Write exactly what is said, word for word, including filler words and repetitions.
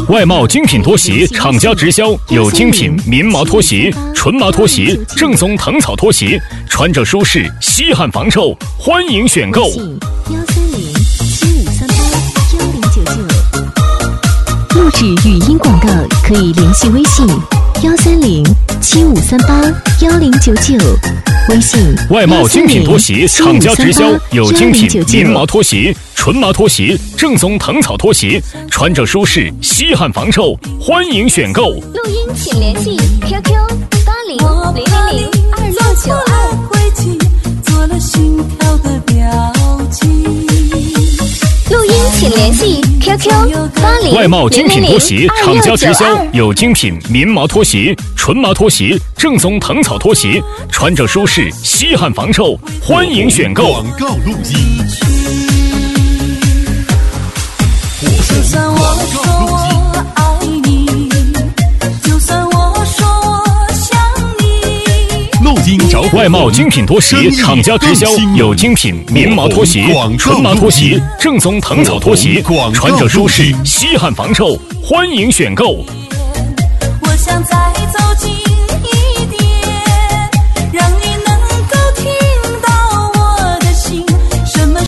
外贸精品拖鞋，厂家直销，有精品棉麻拖鞋、纯麻拖鞋、正宗藤草拖鞋，穿着舒适，吸汗防臭，欢迎选购。 幺三零七五三八幺零九九。录制语音广告可以联系微信幺三零七五三八幺零九九。微信外贸精品拖鞋，厂家直销，有精品棉麻拖鞋、纯麻拖鞋、正宗藤草拖鞋，穿着舒适，吸汗防臭，欢迎选购。 录音请联系 Q Q 八零零零零二六九二。做了心跳的表情。录音请联系 Q Q 八零外贸精品拖鞋，厂家直销，有精品棉麻拖鞋、纯麻拖鞋、正宗藤草拖鞋，穿着舒适，吸汗防臭，欢迎选购。 广告录音。 就算我说我爱你，就算我说我想你。 录音找外贸精品拖鞋，厂家直销，有精品棉麻拖鞋、纯麻拖鞋、正宗藤草拖鞋，穿着舒适，吸汗防臭，欢迎选购。 我想再走